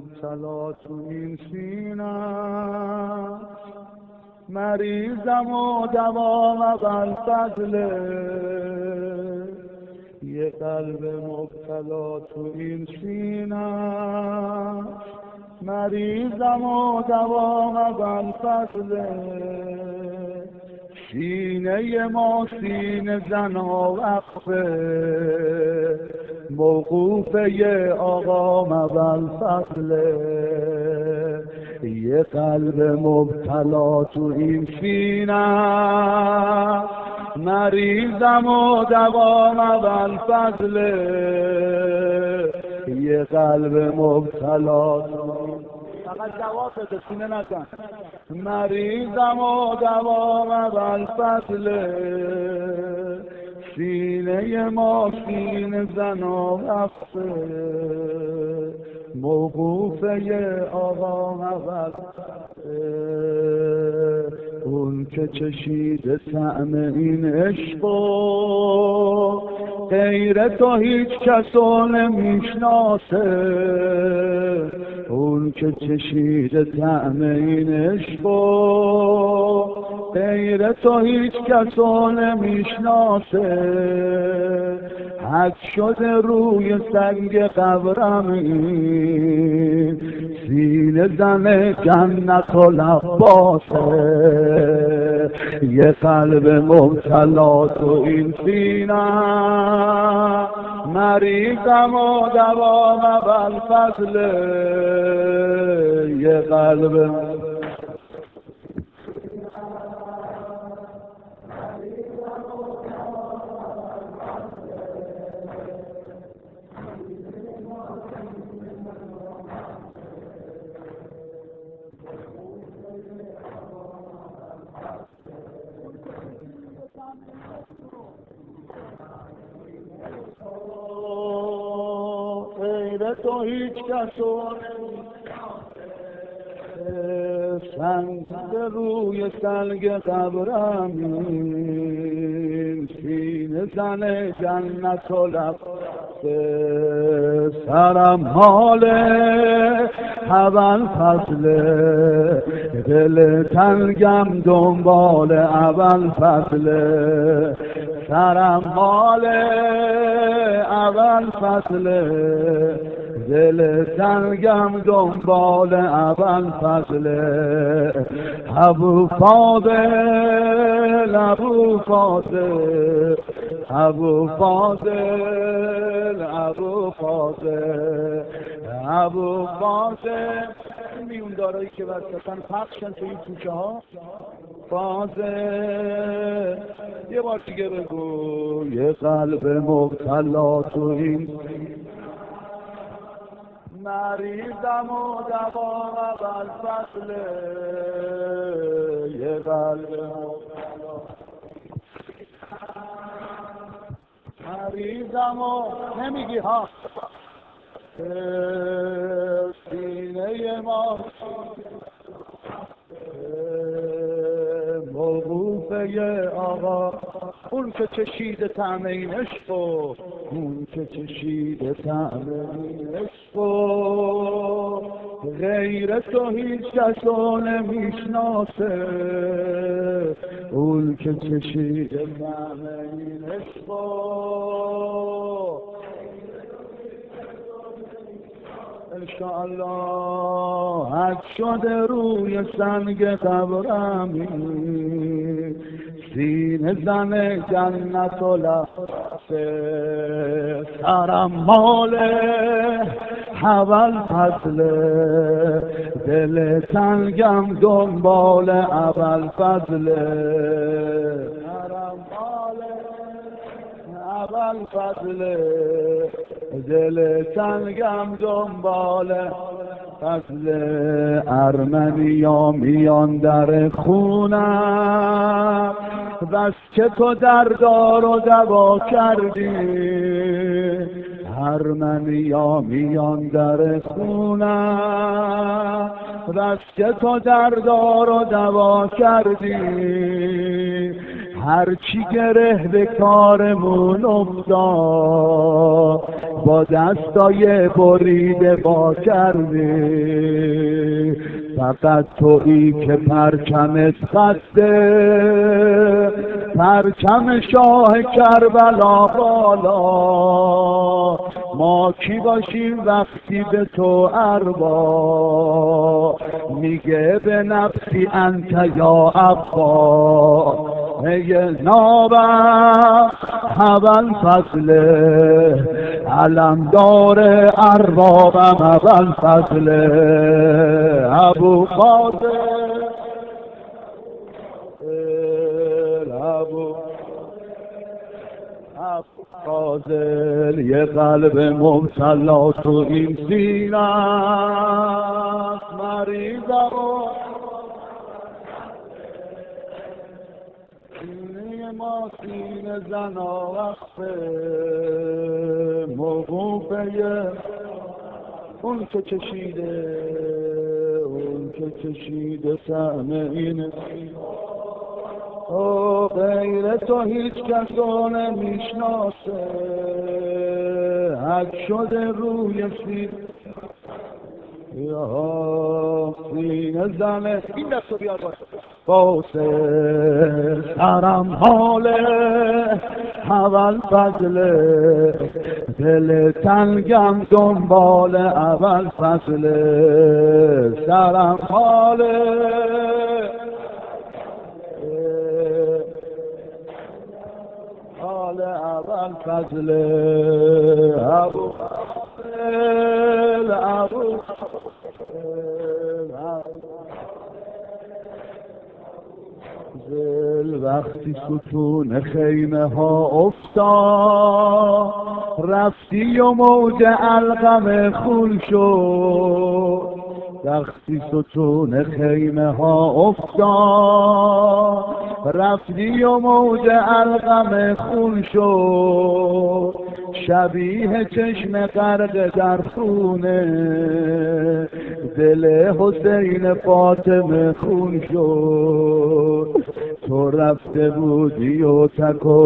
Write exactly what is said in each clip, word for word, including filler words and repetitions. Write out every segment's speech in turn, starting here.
مبتلا تو این سینم، مریضم و دوام اول فضله. یه قلب مبتلا تو این سینم، مریضم و دوام اول فضله. سینه ما سینه زنا وقفه، موقوفه آقا اول فضله. یه قلب مبتلا تو این سینه، مریضم و دوام اول فضله. یه قلب مبتلا فقط جواب بده، سینه نزن. مریضم و دوام اول فضله، سینه ما سینه زنا وقفه، موقوفه آقا اول فضله. اون که چشیده طعم این عشقو، غیر تو هیچ کسو نمیشناسه. اون که چشیده طعم این عشقو، غیر تو هیچ کسو نمیشناسه. حد شده روی سنگ قبرم این، سینه زن جنت و لباسه. یه قلب مبتلا تو این سینه، مریضم و دوام اول فضله. یه قلب غیر تو هیچ کسو سنگ روی سنگ قبرم این، سینه زن جنت و لباسه. سرم حاله اول فضله، دل تنگم دنبال اول فضله. سرم حاله اول فضله، دل تنگم دنبال اول فضله. ابو فاضل ابو فاضل ابو فاضل ابو فاضل ابو فاضل. میون دارایی که وسطن پخشن تو این کوچه ها. فاضل یه بار دیگه بگو. یه قلب مبتلا تو این، مریضم و دوام اول فضله. یه قلب مبتلا مریضم و نمیگی ها. سینه ما موقوفه آقا. اون که چشیده طعم این عشقو، اون که چشیده طعم این عشقو، غیر تو هیچ کسو نمیشناسه. اون که چشیده طعم این عشقو، انشاءالله حد شده روی سنگ قبرم این، سینه زن جنت و لباسه. سرم ماله اول فضله، دل تنگم دنبال اول فضله. سرم ماله اول فضله، دل تنگم دنبال فضل. ارمنیا میان در خونم، بس که تو دردار و دوا کردی. ارمنیا میان در خونم، بس که تو دردار و دوا کردی. هرچی گره به کارمون افتاد با دستای بریده با کردی، فقط تویی که پرچمت خسته، پرچم شاه کربلا بالا. ما کی باشیم وقتی به تو اربا میگه به نفسی انت یا ابا. ای نابم اول فضل علمدار اربابم اول فضل ابو فاضل ابو فاضل. یه قلب مبتلا تو این سینه مریضم سینه ما سینه زنا وقفه موقوفه اون که چشیده اون که چشیده سهم این او غیر تو هیچ کس رو نمیشناسه. حد شده روی سیر یا سینه زنه این دست رو بیار باشه سرم حاله اول فضله دل تنگم دنبال اول فضله سرم حاله حال اول فضله ابو فضل ابو دل وقتی ستون خیمه ها افتاد رفتی و موج علقم خون شد. وقتی ستون خیمه ها افتاد رفتی و موج علقم خون شد. شبیه چشم غرق در خونه دل حسین فاطمه خون شد. تو رفته بودی و تک و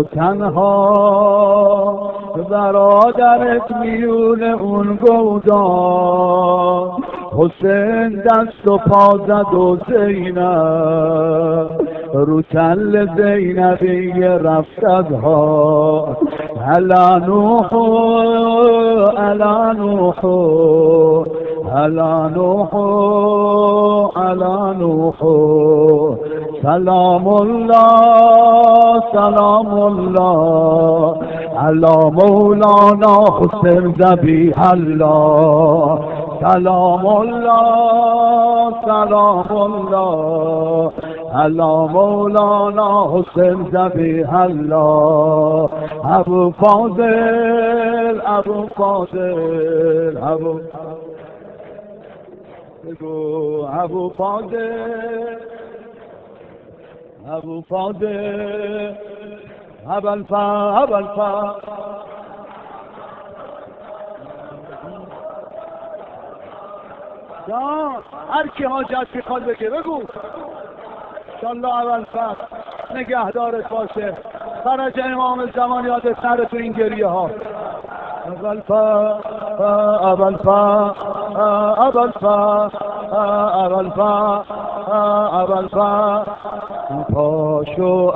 تنها برادرت میون اون گودان حسین دست و پا زد و زینب رو تل زینبی رفتدها هلا نوحو هلا نوحو هلا نوحو هلا نوحو سلام الله سلام الله علی مولانا حسین ذبیح الله سلام الله سلام الله علی مولانا حسین ذبیح الله ابو فاضل ابو فاضل ابو ابو فاضل ابو فاضل ابل فا ابل فا جان هر کی حاجت میخواد بگه بگو انشالله اول فا نگهدارت باشه فرج امام زمان یادت نره تو این گریه ها اول فا اول فا اول فا اول فا اول فا پاشو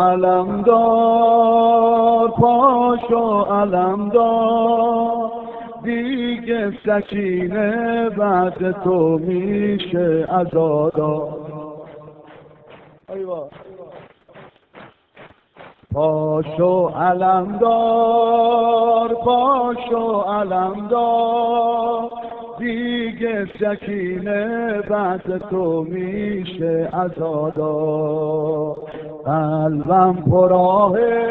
علمدار پاشو علمدار دیگه سکینه بعد تو میشه عزادار ایوا پاشو علمدار پاشو علمدار دیگه سکینه بعد تو میشه عزادار قلبم پراهه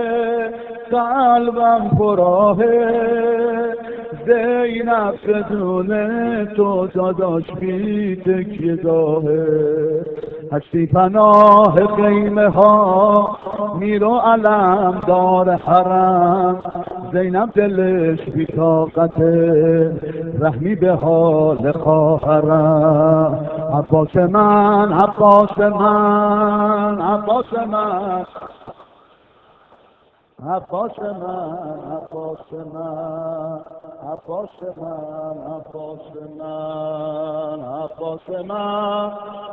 قلبم پراهه زینب بدونه تو داداش بی تکیه گاهه هستی پناه خیمه ها میرو علم دار حرم زینب دلش بی طاقته رحمی به حال خواهرم عباس من عباس من عباس من عباس من عباس من عباس من عباس من عباس من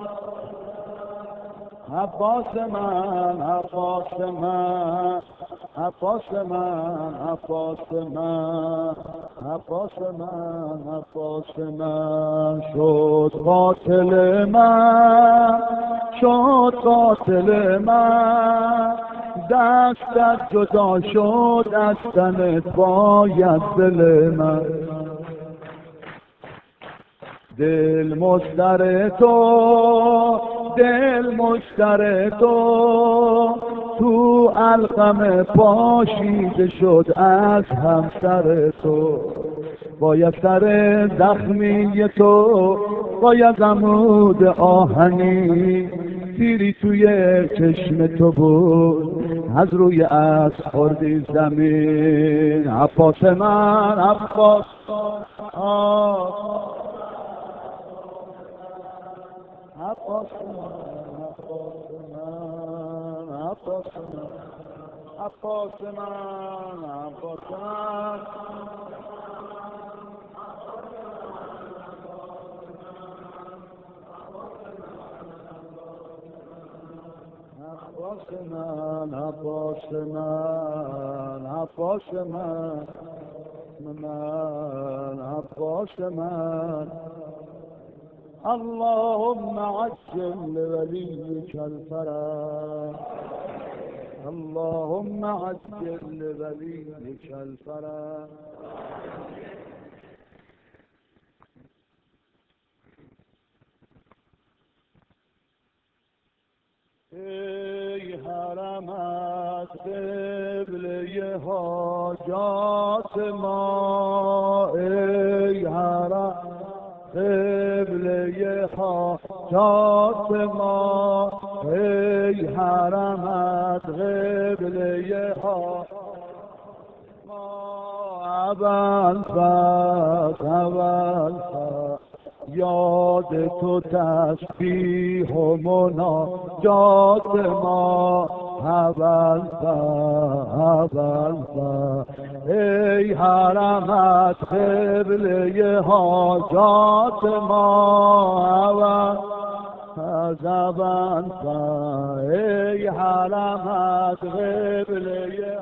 عباس من عباس من عباس من عباس من عباس من عباس من شد قاتل من شد قاتل من دستت جدا شد از تنت باید دل من دل مشتر تو دل مشتر تو تو علقم پاشیده شد از همسر تو باید سر زخمی تو باید عمود آهنی تیری توی چشم تو بود از روی از خوردی زمین عباس من عباس آه عباس من عباس من عباس من عباس من عباس من عباس من عباس من عباس من من عباس من اللهم عجل لوليك الفرج اللهم عجل لوليك الفرج ای حرمت قبله حاجات ما ای حرم قبله حاجات ما ای حرمت قبله حاجات ما اول فت اول فت یاد تو تسبیح و مناجات ما اول اول ای حرمت قبله حاجات ما اول از اول ای حرمت قبله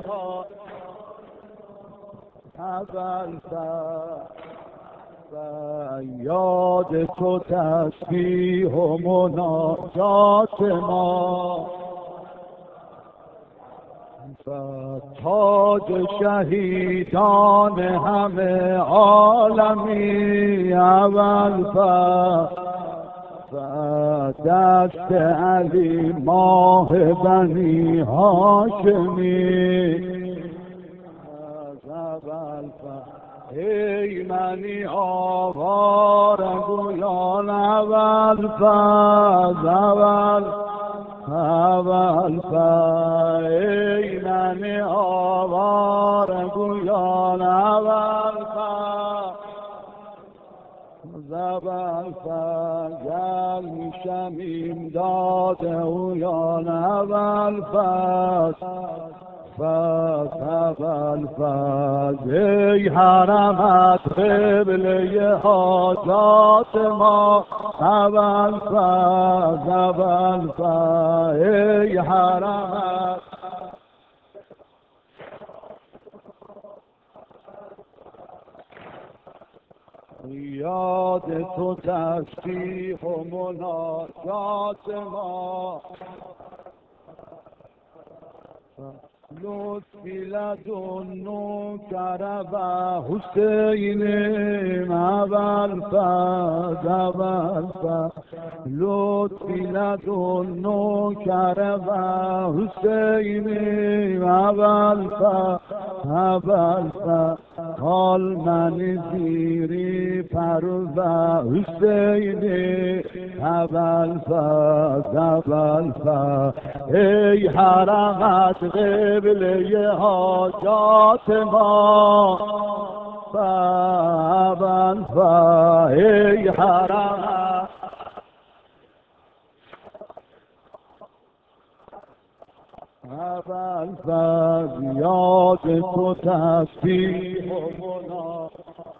حاجات اول یاد تو تسبیح و مناجات ما تاج شهیدان همه عالمی اول دست علی ماه بنی هاشمی از اول ای منی آواره گویان اول فز اول اول فز ای منی آواره گویان اول فز اول فز گل میشم امداد اویان اول فز فز اول فز ای حرمت قبله حاجات ما اول فز اول فز ای حرمت یاد تو تسبیح و مناجات ما لطفی لدن کرب حسین اول فز اول فز لطفی لدن کرب حسین اول فز اول فز حال من زیری پرو حسین اول فز اول فز ای حرمت قبله حاجات ما اول فز ای حرمت اول فریاد تو تسبیح و گناه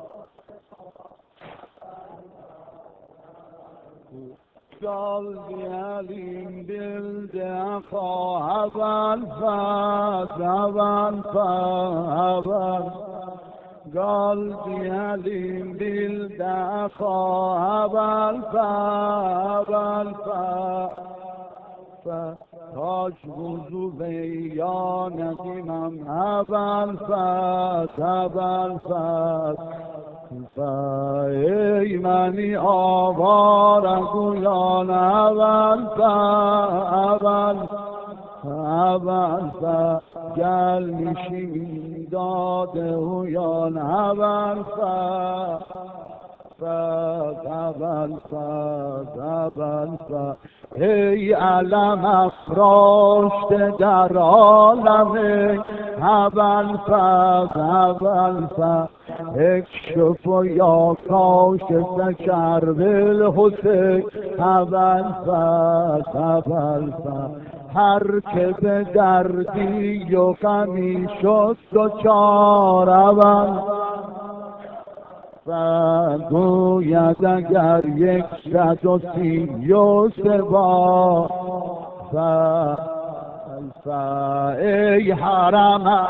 قلبي أليم بالدفا أبل فات أبل فات قلبي أليم بالدفا أبل فات أبل فات تاج وضو یا ندیمم أبل فات أبل فات ای منی آواره گویان اول اول اول گل میشی داده اویان اول اول اول ای علم افراشته در عالم اول اول اکشف یا کاشف کرب الحسین اول فت اول فت هر که به دردی و غمی شد دچار اول فت گوید اگر یک صد و سی و سه بار فت فت ای حرم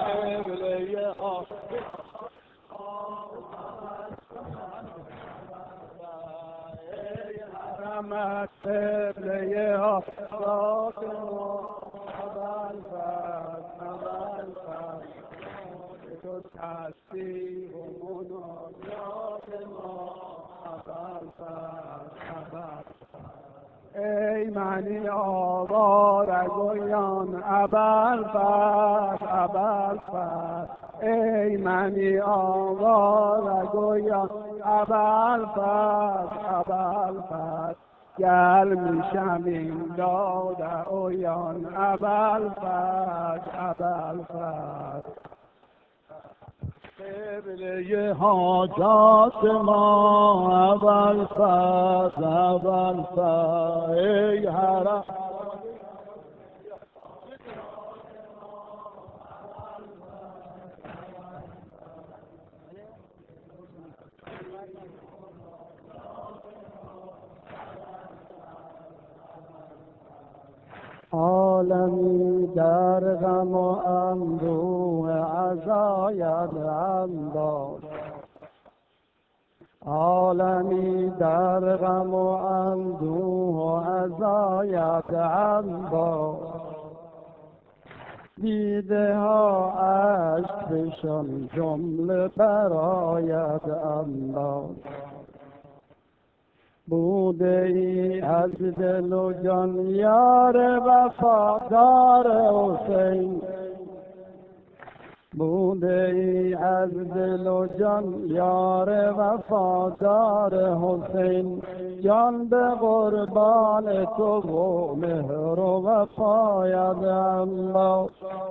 محمد قبله آفاق اول فت اول فت تو تسبیح و مناجات ما اول فت اول ای منی آواره گویان اول فت اول فت ای منی آواره گویان اول فت اول فت گل میشم این داده اویان اول فت اول فت قبله حاجات ما اول فت اول فت ای حرم عالمی در غم و اندوه عزایت انداز عالمی در غم و اندوه و عزایت انداز دیده ها عشق بشان جمله برایت انداز بوده ای از دل و جان یار وفادار حسین بوده ای از دل و جان یار وفادار حسین جان به قربان تو و مهر و وفایت الله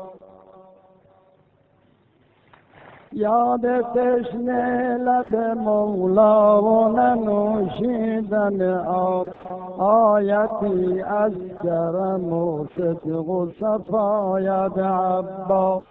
یاد تشنه لب مولا و ننوشیدن آب آیتی از کرم و صدق و صفایت عباس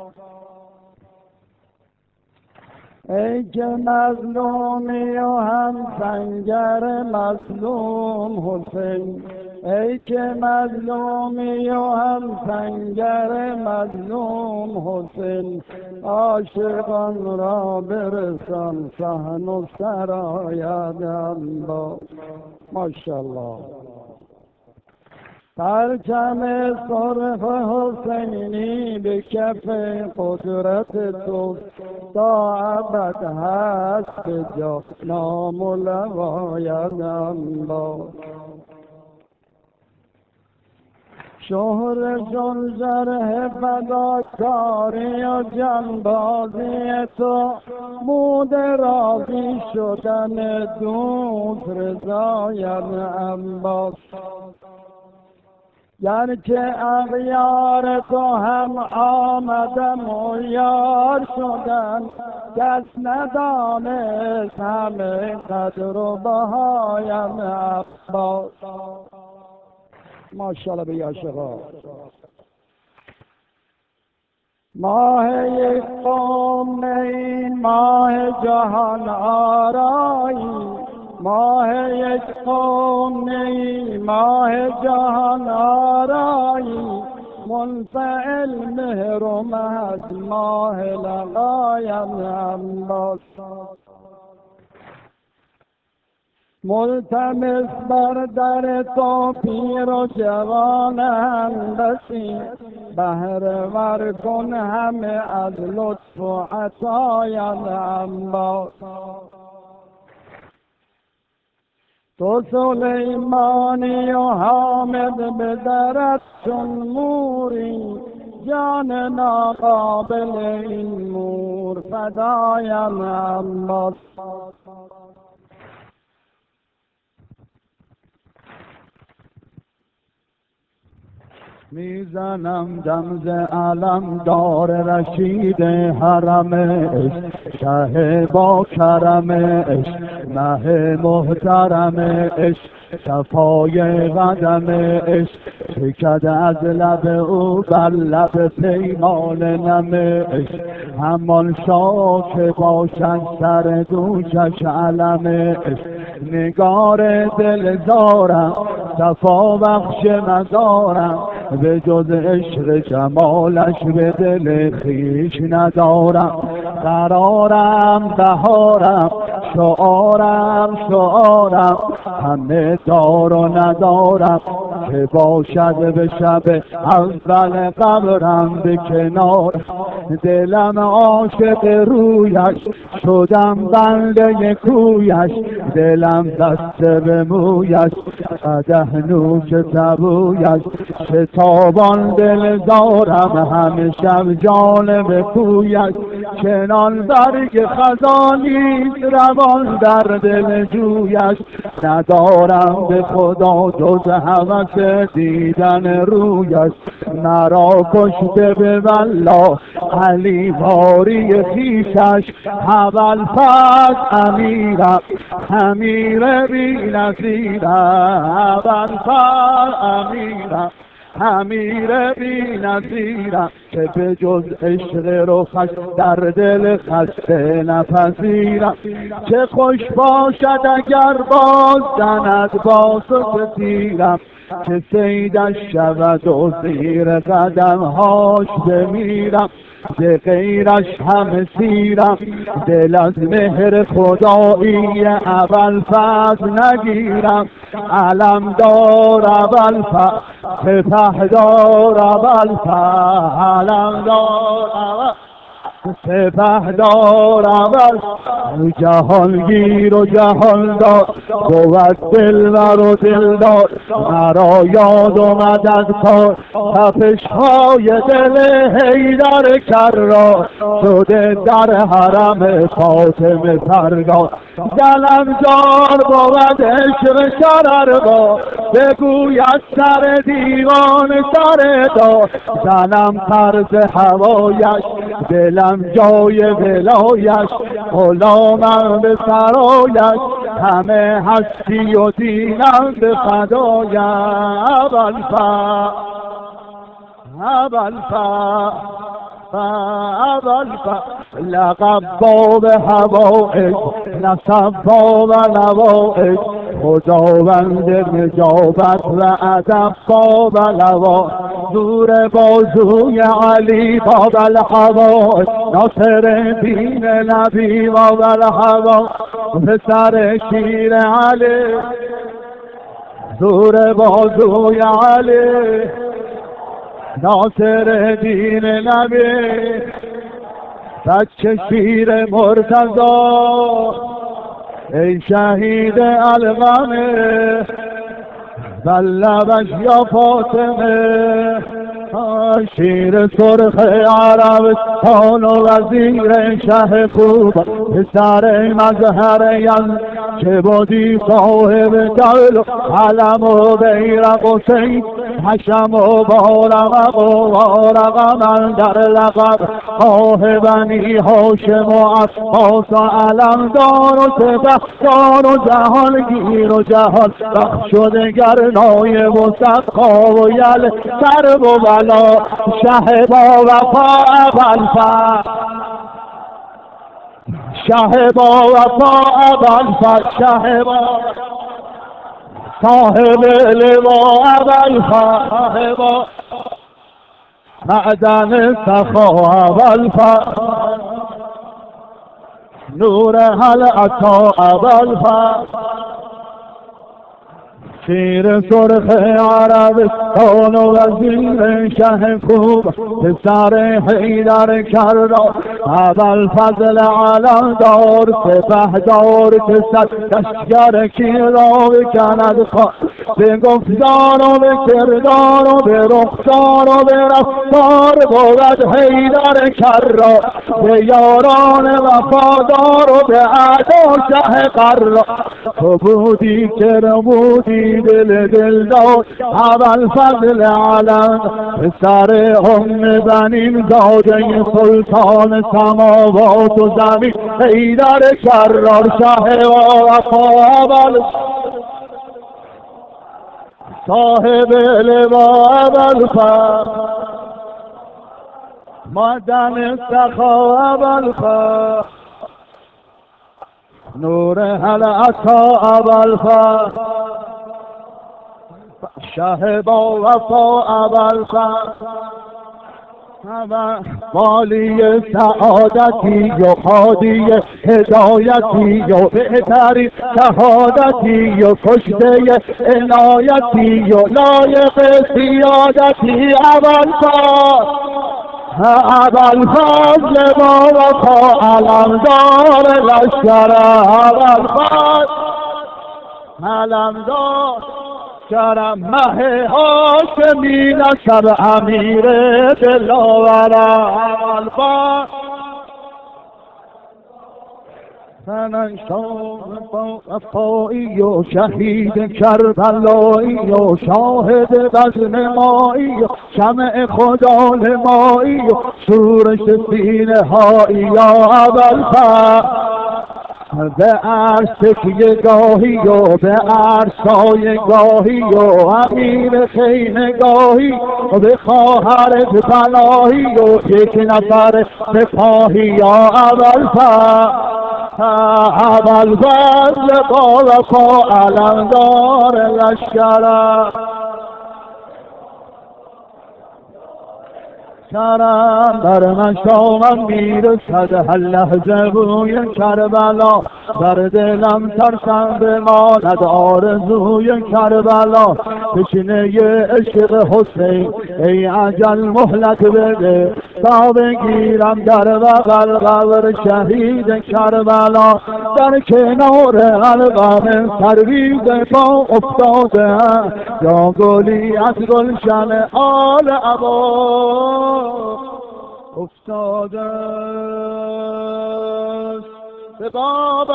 ای که مظلومی و هم سنگر مظلوم حسین ای که مظلومی و هم سنگر مظلوم حسین عاشقان را برسان صحن و سرایت الله ماشاءالله پرچم سرخ حسینی به کف قدرت تو تا ابد هست به جا نام و لوایت الله شهر جان جرح فداکاری و جانبازی تو بود راضی شدن دوست رضایت عباس گرچه اغیار تو هم آمدم و یار شدن کس ندانست همه قدر و بهایم عباس ماشاءالله به عاشقا ماه یک قوم ای ماه جهان آرایی، ماه یک قوم ای ماه جهان آرایی، منفعل مهر و مهد ماه لقایم انباز، ملتمس بر در تو پیر و جوان هندسی، بهره ور کن همه از لطف و عطایت انباز. تو سلیمانی و حامد به درت چون موری، جان ناقابل این مور فدایم انباز. میزنم دمز علم دار رشید حرم عشق، شه با کرم عشق، مه محترم عشق، صفای قدم عشق، شکد از لب او بر لب پیمان نم عشق، همان شاه که باشد سر دوشش علم عشق، نگار دلدارم صفا بخش مزارم، به جز عشق جمالش به دل خویش ندارم، قرارم بهارم شعارم شعارم، همه دار و ندارم، که باشد به شب اول قبرم به کنار، دلم عاشق رویش شدم بنده کویش، دلم بسته به مویش قدح نوش سبویش، شتابان دل دارم همه شب جانب کویش، چنان برگ خزانی روان در دل جویش، ندارم به خدا جز هوس دیدن رویش، مرا کشته به والله علی واری خویشش، اول فز امیرم امیر بی نظیرم، اول فز امیرم امیر بی نظیرم، که به جز عشق رخش در دل خسته نپذیرم، چه خوش باشد اگر باز زند با تو تیرم، که صیدش شود و زیر قدمهاش بمیرم، ز غیرش همه سیرم، دل از مهر خدایی اول فضل نگیرم، علم دار اول فضل سپه دار اول فضل، علم دار اول سپه دار اول جهانگیر و جهاندار، بود دلبر و دلدار، مرا یاد و مدد کار، تپش های دل حیدر کرار، شده در حرم فاطمه سرگار، دلم جار بود عشق شرر با، بگوید سر دیوان سر دار، زنم طرز هوایش دلم جای ولایش، غلامم به سرایش همه هستی و دینم به فدایش، اول فا اول فا اول فا لقب باب هوایش نسب باب نوایش، خداوند نجابت و ادب باب لوا، زور بازوی علی باب الهوا، ناصر دین نبی باب الهوا، پسر شیر علی زور بازوی علی، ناصر دین نبی بچه شیر مرتضی، ای شهید الغمه بلبش یا فاطمه، شیر سرخ عربستان و وزیر شه خوب، پسر مظهر یزد که بودی صاحب دول، علم و بیرق و سید حشم و بارغ و بارغ من در لقب آه بنی هاشم و عباس و علمدار و سپهدار و جهانگیر و جهان بخش شدگر نایب و سقا و یل کرب و بلا شه با وفا ابوالفضل شه با وفا ابوالفضل شه با صاحب لوا ابوالفضل صاحب معدن سخا ابوالفضل نور هل عطا ابوالفضل شیر سرخ عربستان و وزیر شه خوب پسر حیدر کرار ابوالفضل علمدار سپهدار که صد لشکر کی را بکند خواه به گفتار و به کردار و به رخسار و به رفتار بود حیدر کرار به یاران وفادار و به اعدا شه قرار تو بودی که بودی دل دل دار ابوالفضل علم پسر ام بنین زاده سلطان سماوات و زمین حیدر کرار شه و وفا ابوالفضل صاحب لوا ابوالفضل معدن سخا ابوالفضل نور هل عطا ابوالفضل شه با وفا ابوالفضل والی سعادتی و خادی هدایتی و بهترین شهادتی و کشته عنایتی و لایق سیادتی ابوالفضل ابوالفضل با وفا علمدار لشکر ابوالفضل علمدار کرم مه هاشمی نسب امیر دلاور ابوالفضل سننشان با وفایی و شهید کربلایی و شاهد بزم مایی و شمع خدا نمایی و شورش سینه هایی یا ابوالفضل به عرش تکیه گاهی و به عرشای گاهی و امیر خیمه گاهی و به خواهر پناهی و یک نفر سپاهی یا ابوالفضل ابوالفضل با وفا علمدار لشکر کرم بر من شامم میرسد هر لحظه بوی کربلا در دلم ترسم بماند آرزوی کربلا تشنه عشق حسین ای اجل مهلت بده تا بگیرم در بغل قبر شهید کربلا در کنار قلبم پرویز پا افتاده یا گلی از گلشن آل عبا افتاده است به باب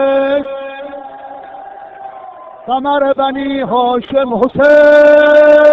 الحوائج قمر بنی هاشم حسین